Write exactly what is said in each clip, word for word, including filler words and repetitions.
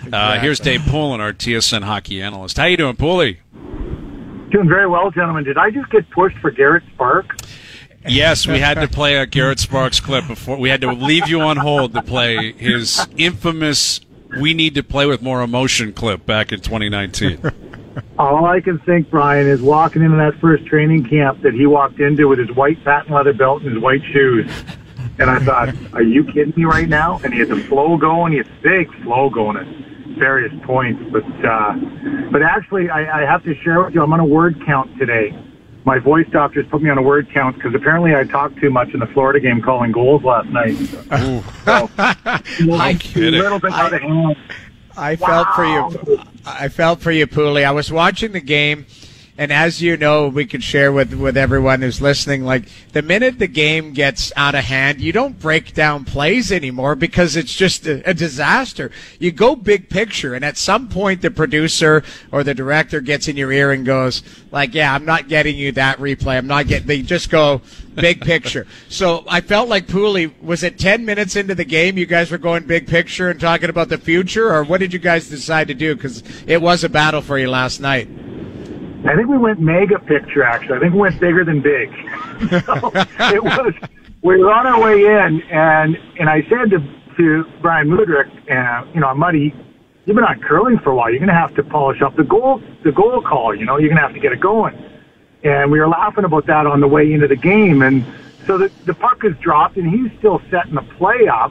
Uh, here's Dave Poulin, our T S N hockey analyst. How you doing, Paulie? Doing very well, gentlemen. Did I just get pushed for Garrett Spark? Yes, we had to play a Garrett Sparks clip before. We had to leave you on hold to play his infamous "We Need to Play with More Emotion" clip back in twenty nineteen. All I can think, Brian, is walking into that first training camp that he walked into with his white patent leather belt and his white shoes. And I thought, are you kidding me right now? And he had the flow going. He had big flow going at various points. But uh, but actually, I, I have to share with you, I'm on a word count today. My voice doctors put me on a word count because apparently I talked too much in the Florida game calling goals last night. So, so I a little bit out of hand. I felt wow. for you. I felt for you, Pooley. I was watching the game, and as you know, we can share with, with everyone who's listening, like, the minute the game gets out of hand, you don't break down plays anymore because it's just a, a disaster. You go big picture, and at some point the producer or the director gets in your ear and goes, like, yeah, I'm not getting you that replay. I'm not getting – they just go big picture. So I felt like Pooley, was it ten minutes into the game you guys were going big picture and talking about the future, or what did you guys decide to do? Because it was a battle for you last night. I think we went mega picture, actually. I think we went bigger than big. So it was, we were on our way in, and and I said to, to Brian Mudryk, uh, you know, Muddy, you've been on curling for a while. You're going to have to polish up the goal, the goal call. You know, you're going to have to get it going. And we were laughing about that on the way into the game. And so the, the puck is dropped, and he's still setting the play up.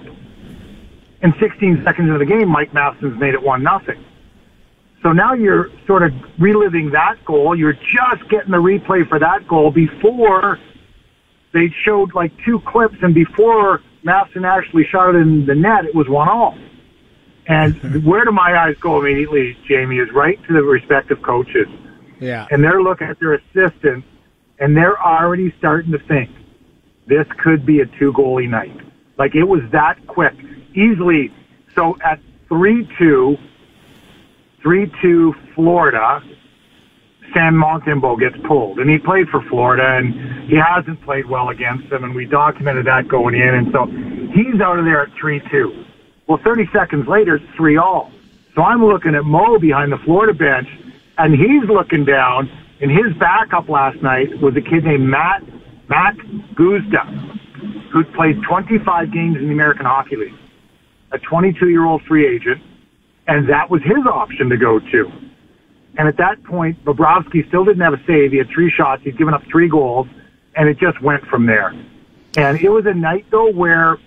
And sixteen seconds into the game, Mike Matheson's made it one nothing. So now you're sort of reliving that goal. You're just getting the replay for that goal before they showed like two clips, and before Matheson actually shot it in the net, it was one all. And where do my eyes go immediately, Jamie, is right to the respective coaches. Yeah. And they're looking at their assistants, and they're already starting to think, this could be a two-goalie night. Like, it was that quick. Easily. So at three two, three two Florida, Sam Montembeault gets pulled. And he played for Florida, and he hasn't played well against them, and we documented that going in. And so he's out of there at three two. Well, thirty seconds later, it's three all. So I'm looking at Mo behind the Florida bench, and he's looking down, and his backup last night was a kid named Matt Matt Guzda, who'd played twenty-five games in the American Hockey League, a twenty-two-year-old free agent, and that was his option to go to. And at that point, Bobrovsky still didn't have a save. He had three shots. He'd given up three goals, and it just went from there. And it was a night, though, where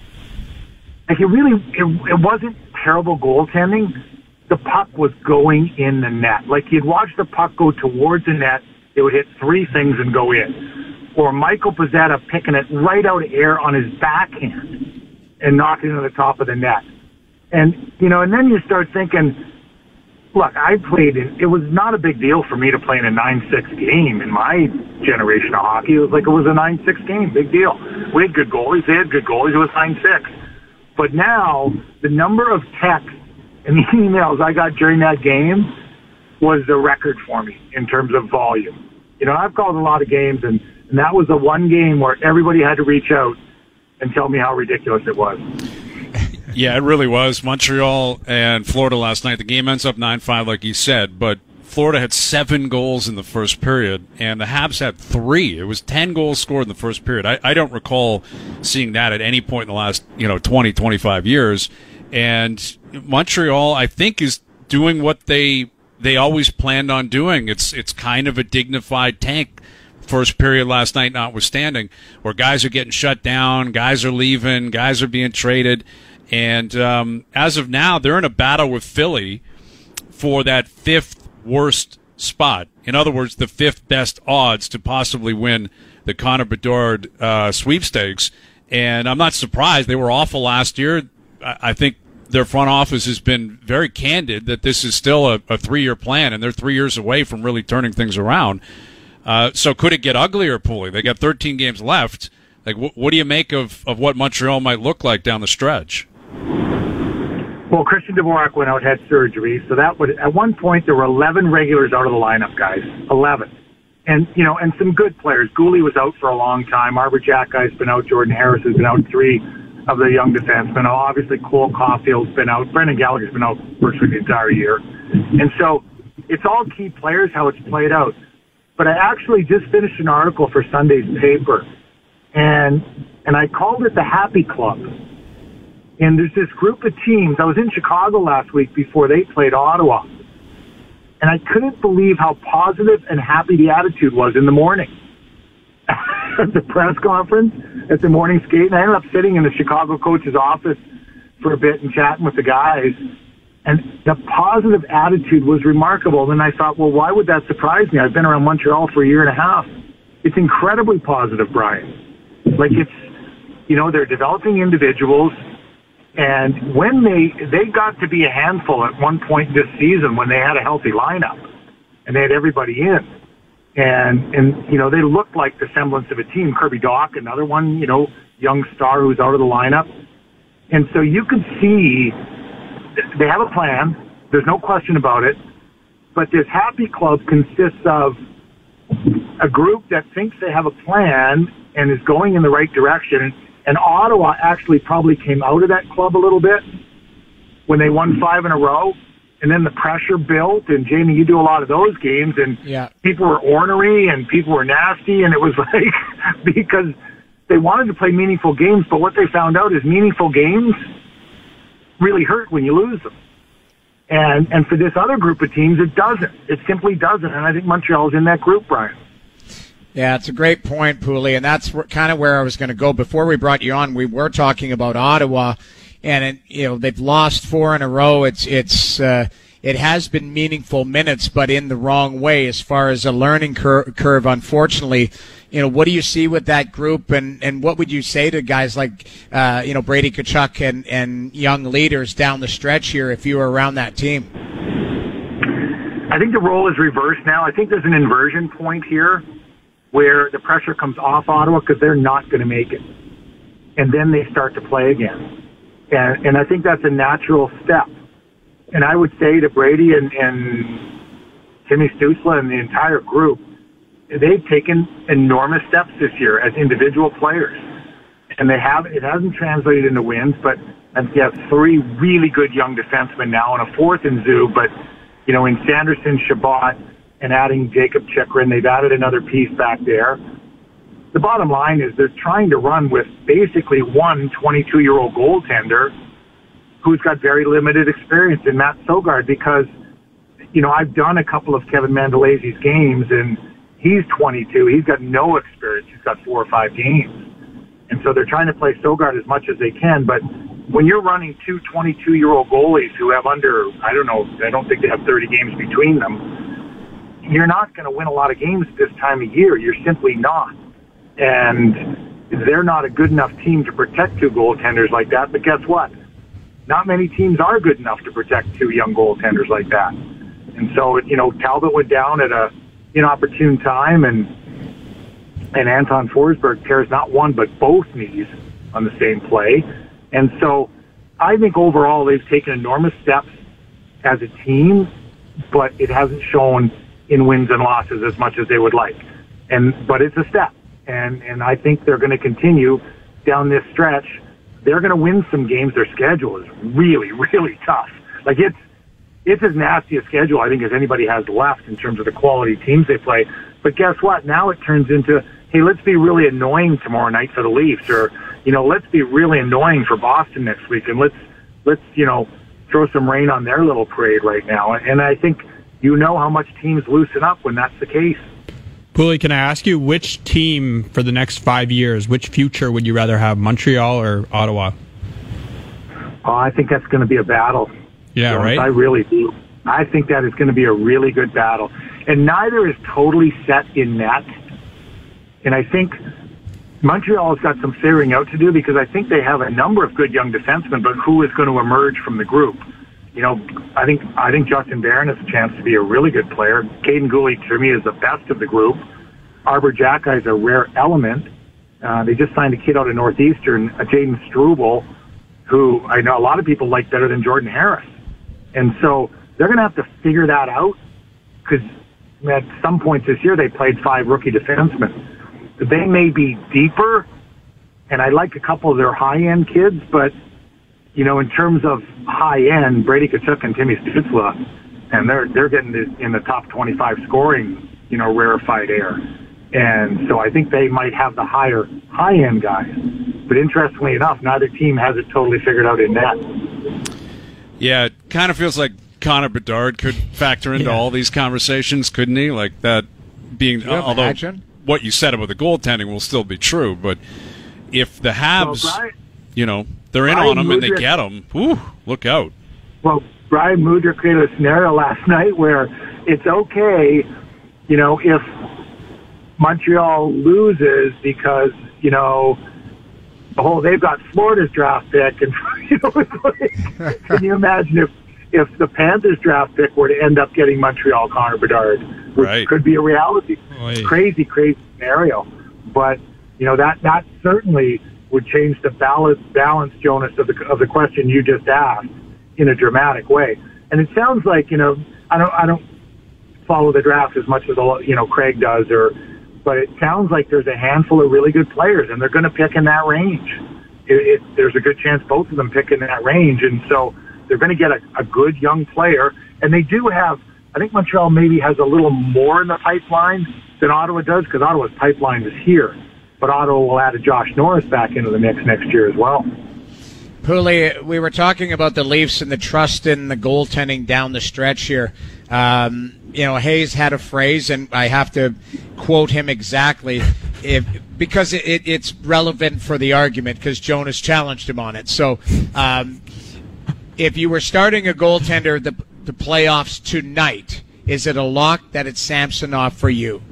like it really it, it wasn't terrible goaltending. The puck was going in the net. Like, you'd watch the puck go towards the net, it would hit three things and go in. Or Michael Pezzetta picking it right out of air on his backhand and knocking it to the top of the net. And, you know, and then you start thinking, look, I played in, it was not a big deal for me to play in a nine six game in my generation of hockey. It was like it was a nine six game, big deal. We had good goalies, they had good goalies, it was nine six. But now, the number of texts and the emails I got during that game was the record for me in terms of volume. You know, I've called a lot of games, and, and that was the one game where everybody had to reach out and tell me how ridiculous it was. Yeah, it really was. Montreal and Florida last night, the game ends up nine five, like you said, but Florida had seven goals in the first period, and the Habs had three. It was ten goals scored in the first period. I, I don't recall seeing that at any point in the last, you know, twenty, twenty-five years. And Montreal, I think, is doing what they they always planned on doing. It's it's kind of a dignified tank. First period last night notwithstanding, where guys are getting shut down, guys are leaving, guys are being traded. And um, as of now, they're in a battle with Philly for that fifth worst spot. In other words, the fifth best odds to possibly win the Connor Bedard uh, sweepstakes. And I'm not surprised. They were awful last year. I think their front office has been very candid that this is still a, a three-year plan, and they're three years away from really turning things around. Uh, so could it get uglier, Paulie? They got thirteen games left. Like, wh- what do you make of, of what Montreal might look like down the stretch? Well, Christian Dvorak went out, had surgery, so that would, at one point there were eleven regulars out of the lineup, guys. eleven. And, you know, and some good players. Gooley was out for a long time. Arbor Jack guy's been out. Jordan Harris has been out three. of the young defensemen. Obviously, Cole Caulfield's been out. Brendan Gallagher's been out virtually the entire year. And so it's all key players, how it's played out. But I actually just finished an article for Sunday's paper, and and I called it the Happy Club. And there's this group of teams. I was in Chicago last week before they played Ottawa, and I couldn't believe how positive and happy the attitude was in the morning. At the press conference, at the morning skate, and I ended up sitting in the Chicago coach's office for a bit and chatting with the guys, and the positive attitude was remarkable. And I thought, well, why would that surprise me? I've been around Montreal for a year and a half. It's incredibly positive, Brian. Like, it's, you know, they're developing individuals, and when they they got to be a handful at one point this season when they had a healthy lineup and they had everybody in. And, and, you know, they looked like the semblance of a team. Kirby Dach, another one, you know, young star who's out of the lineup. And so you could see they have a plan. There's no question about it. But this Happy Club consists of a group that thinks they have a plan and is going in the right direction. And Ottawa actually probably came out of that club a little bit when they won five in a row. And then the pressure built, and Jamie, you do a lot of those games, and yeah. people were ornery and people were nasty, and it was like, because they wanted to play meaningful games, but what they found out is meaningful games really hurt when you lose them. And and for this other group of teams, it doesn't. It simply doesn't, and I think Montreal's in that group, Brian. Yeah, it's a great point, Pooley, and that's kind of where I was going to go. Before we brought you on, we were talking about Ottawa. And it, you know, they've lost four in a row. It's it's uh, it has been meaningful minutes, but in the wrong way as far as a learning cur- curve. Unfortunately, you know, what do you see with that group, and, and what would you say to guys like uh, you know Brady Tkachuk and and young leaders down the stretch here if you were around that team? I think the role is reversed now. I think there's an inversion point here where the pressure comes off Ottawa because they're not going to make it, and then they start to play again. And, and I think that's a natural step. And I would say to Brady and, and Timmy Stützle and the entire group, they've taken enormous steps this year as individual players. And they have, it hasn't translated into wins, but you have three really good young defensemen now and a fourth in Zoo. But, you know, in Sanderson, Chabot, and adding Jacob Chychrun, they've added another piece back there. The bottom line is they're trying to run with basically one twenty-two-year-old goaltender who's got very limited experience in Matt Sogard because, you know, I've done a couple of Kevin Mandolesi's games, and he's twenty-two. He's got no experience. He's got four or five games. And so they're trying to play Sogard as much as they can. But when you're running two twenty-two-year-old goalies who have under, I don't know, I don't think they have thirty games between them, you're not going to win a lot of games this time of year. You're simply not. And they're not a good enough team to protect two goaltenders like that. But guess what? Not many teams are good enough to protect two young goaltenders like that. And so, you know, Talbot went down at a inopportune time, and and Anton Forsberg tears not one but both knees on the same play. And so I think overall they've taken enormous steps as a team, but it hasn't shown in wins and losses as much as they would like. And but it's a step. And and I think they're going to continue down this stretch. They're going to win some games. Their schedule is really, really tough. Like it's it's as nasty a schedule I think as anybody has left in terms of the quality teams they play. But guess what? Now it turns into, hey, let's be really annoying tomorrow night for the Leafs, or you know, let's be really annoying for Boston next week, and let's let's you know throw some rain on their little parade right now. And I think you know how much teams loosen up when that's the case. Pooley, can I ask you, which team for the next five years, which future would you rather have, Montreal or Ottawa? Oh, I think that's going to be a battle. Yeah, Jones. right? I really do. I think that is going to be a really good battle. And neither is totally set in net. And I think Montreal has got some figuring out to do, because I think they have a number of good young defensemen, but who is going to emerge from the group? You know, I think I think Justin Barron has a chance to be a really good player. Caden Gooley, to me, is the best of the group. Arbor Jacki is a rare element. Uh, they just signed a kid out of Northeastern, uh, Jaden Struble, who I know a lot of people like better than Jordan Harris. And so they're going to have to figure that out, because at some points this year they played five rookie defensemen. They may be deeper, and I like a couple of their high-end kids, but, you know, in terms of high-end, Brady Tkachuk and Timmy Stützle, and they're they're getting in the top twenty-five scoring, you know, rarefied air. And so I think they might have the higher high-end guys. But interestingly enough, neither team has it totally figured out in net. Yeah, it kind of feels like Connor Bedard could factor into yeah. all these conversations, couldn't he? Like that being, although imagine? what you said about the goaltending will still be true, but if the Habs, well, Brian, you know, they're in Brian on them Mudryk, and they get them, whew, look out. Well, Brian Mudryk created a scenario last night where it's okay, you know, if Montreal loses because, you know, the whole they've got Florida's draft pick, and you know, like, can you imagine if if the Panthers draft pick were to end up getting Montreal Connor Bedard, which right. could be a reality, Oy. crazy, crazy scenario. But you know that that certainly would change the balance, balance, Jonas, of the of the question you just asked in a dramatic way. And it sounds like, you know, I don't I don't follow the draft as much as you know Craig does, or. But it sounds like there's a handful of really good players, and they're going to pick in that range. It, it, there's a good chance both of them pick in that range, and so they're going to get a, a good young player. And they do have, I think Montreal maybe has a little more in the pipeline than Ottawa does, because Ottawa's pipeline is here. But Ottawa will add a Josh Norris back into the mix next year as well. Pooley, we were talking about the Leafs and the trust in the goaltending down the stretch here. Um, you know, Hayes had a phrase, and I have to quote him exactly, if, because it, it, it's relevant for the argument, because Jonas challenged him on it. So, um, if you were starting a goaltender the, the playoffs tonight, is it a lock that it's Samsonov for you?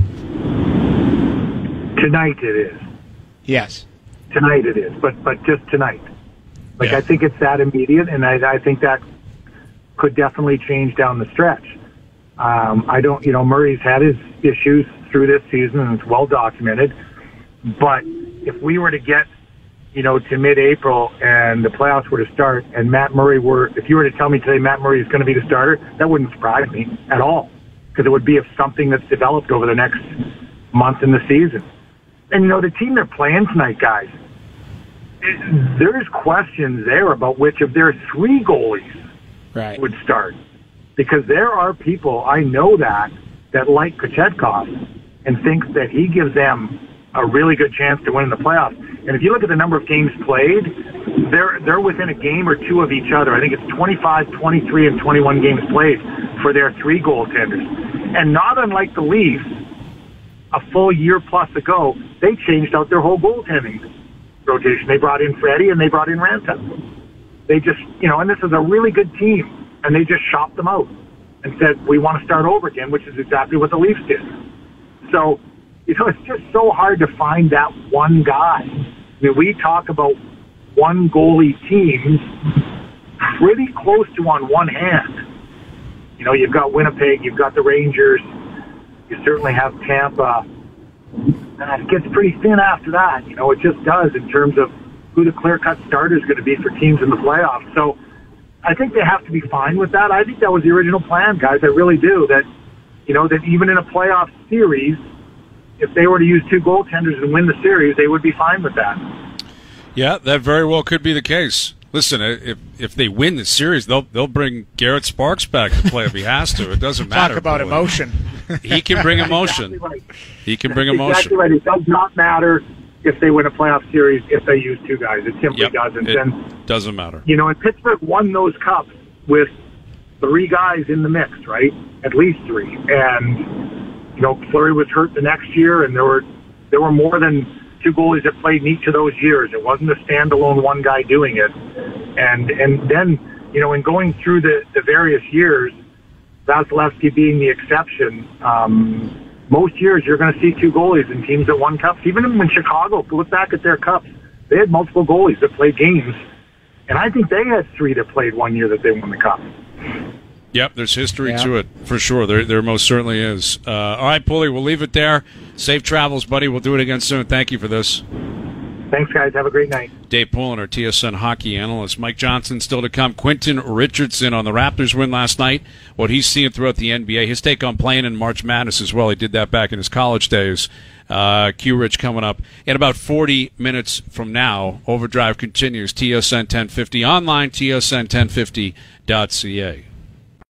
Tonight it is. Yes. Tonight it is, but but just tonight. Like, yeah. I think it's that immediate, and I, I think that could definitely change down the stretch. Um, I don't, you know, Murray's had his issues through this season, and it's well documented. But if we were to get, you know, to mid-April and the playoffs were to start, and Matt Murray were, if you were to tell me today Matt Murray is going to be the starter, that wouldn't surprise me at all, because it would be of something that's developed over the next month in the season. And, you know, the team they're playing tonight, guys, it, there's questions there about which of their three goalies right. would start. Because there are people, I know that, that like Kochetkov and think that he gives them a really good chance to win in the playoffs. And if you look at the number of games played, they're they're within a game or two of each other. I think it's twenty-five, twenty-three, and twenty-one games played for their three goaltenders. And not unlike the Leafs, a full year plus ago, they changed out their whole goaltending rotation. They brought in Freddie and they brought in Ranta. They just, you know, and this is a really good team. And they just shopped them out and said, we want to start over again, which is exactly what the Leafs did. So, you know, it's just so hard to find that one guy. I mean, we talk about one goalie teams pretty close to on one hand. You know, you've got Winnipeg, you've got the Rangers, you certainly have Tampa. And it gets pretty thin after that. You know, it just does in terms of who the clear-cut starter is going to be for teams in the playoffs. So, I think they have to be fine with that. I think that was the original plan, guys. I really do. That, you know, that even in a playoff series, if they were to use two goaltenders and win the series, they would be fine with that. Yeah, that very well could be the case. Listen, if if they win the series, they'll they'll bring Garrett Sparks back to play if he has to. It doesn't matter. Talk about emotion. He can bring emotion. Exactly right. He can bring emotion. Exactly right. It does not matter if they win a playoff series if they use two guys. It simply yep, doesn't. It and, doesn't matter. You know, and Pittsburgh won those cups with three guys in the mix, right? At least three. And, you know, Fleury was hurt the next year, and there were there were more than two goalies that played in each of those years. It wasn't a standalone one guy doing it. And and then, you know, in going through the, the various years, Vasilevsky being the exception, um, most years you're going to see two goalies in teams that won cups. Even when Chicago, look back at their cups, they had multiple goalies that played games. And I think they had three that played one year that they won the cup. Yep, there's history yeah. to it, for sure. There there most certainly is. Uh, all right, Pulley, we'll leave it there. Safe travels, buddy. We'll do it again soon. Thank you for this. Thanks, guys. Have a great night. Dave Poulin, our T S N hockey analyst. Mike Johnson still to come. Quentin Richardson on the Raptors win last night. What he's seeing throughout the N B A. His take on playing in March Madness as well. He did that back in his college days. Uh, Q-Rich coming up in about forty minutes from now. Overdrive continues. T S N ten fifty online, T S N ten fifty dot C A.